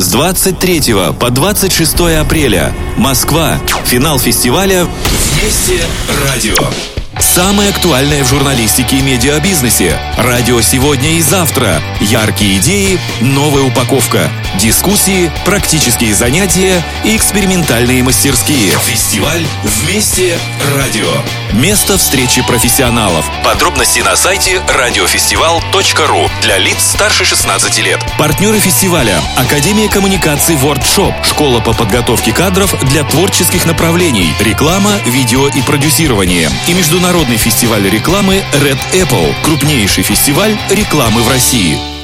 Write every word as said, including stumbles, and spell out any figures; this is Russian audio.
С двадцать третьего по двадцать шестое апреля. Москва. Финал фестиваля «Вместе радио». Самое актуальное в журналистике и медиабизнесе. Радио сегодня и завтра. Яркие идеи, новая упаковка. Дискуссии, практические занятия и экспериментальные мастерские. Фестиваль «Вместе радио». Место встречи профессионалов. Подробности на сайте радиофестивал точка ру для лиц старше шестнадцати лет. Партнеры фестиваля: Академия коммуникаций WordShop, школа по подготовке кадров для творческих направлений, реклама, видео и продюсирование. И Международный фестиваль рекламы Red Apple, крупнейший фестиваль рекламы в России.